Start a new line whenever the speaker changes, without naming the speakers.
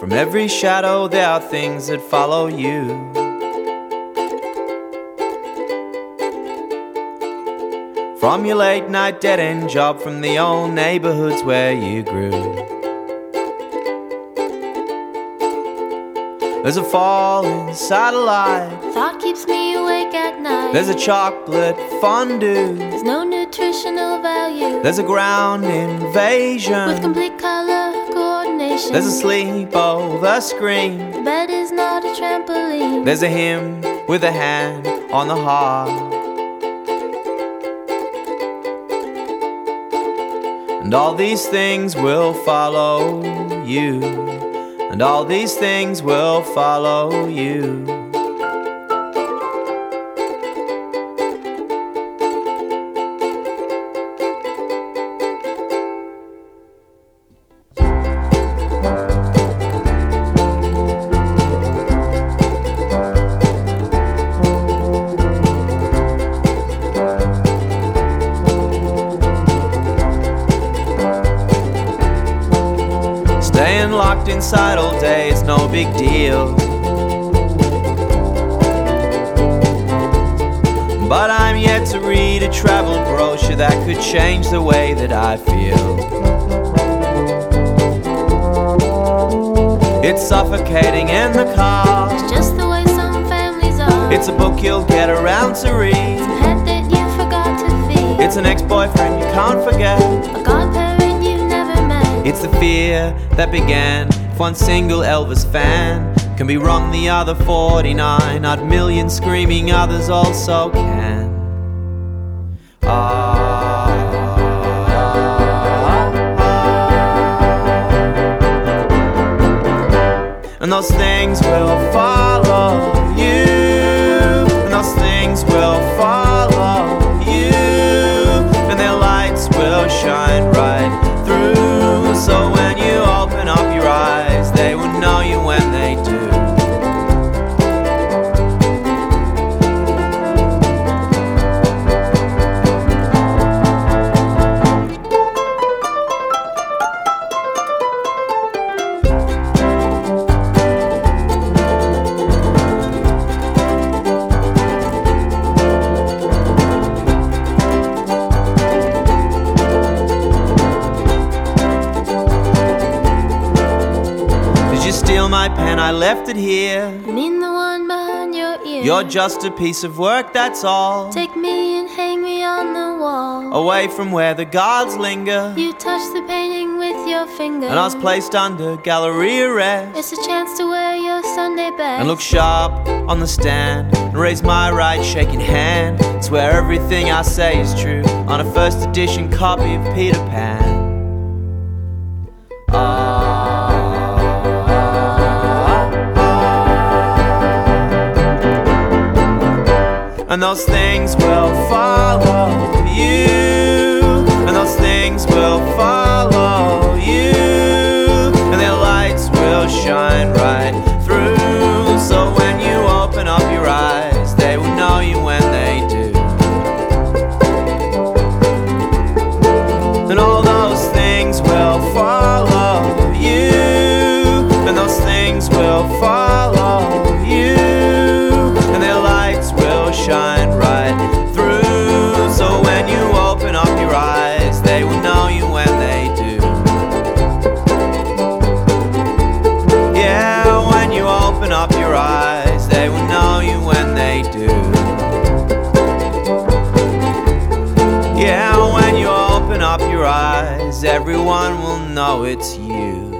From every shadow there are things that follow you. From your late night dead-end job, from the old neighborhoods where you grew. There's a falling satellite.
Thought keeps me awake at night.
There's a chocolate fondue.
There's no nutritional value.
There's a ground invasion
with complete color coordination.
There's a sleep over screen.
The bed is not a trampoline.
There's a hymn with a hand on the heart. And all these things will follow you. And all these things will follow you. Staying locked inside all day is no big deal. But I'm yet to read a travel brochure that could change the way that I feel. It's suffocating in the car.
It's just the way some families are.
It's a book you'll get around to read.
It's a pet that you forgot to feed.
It's an ex-boyfriend you can't forget.
A godparent you never met.
It's the fear that began. If one single Elvis fan can be wrong, the other 49 odd million screaming others also can. And those things will follow you. And those things will follow you. And their lights will shine right through. So when you open up your eyes, they will know you when they do. Steal my pen, I left it here.
I mean the one behind your ear.
You're just a piece of work, that's all.
Take me and hang me on the wall.
Away from where the gods linger.
You touch the painting with your finger.
And I was placed under gallery arrest.
It's a chance to wear your Sunday best.
And look sharp on the stand. And raise my right shaking hand. Swear everything I say is true. On a first edition copy of Peter Pan. And those things will follow you. And those things will follow you. And their lights will shine right through. So when you open up your eyes, they will know you when they do. And all those things will follow you. And those things will follow you. And their lights will shine right through. So when you open up your eyes, they will know you when they do. Yeah, when you open up your eyes, they will know you when they do. Yeah, when you open up your eyes, everyone will know it's you.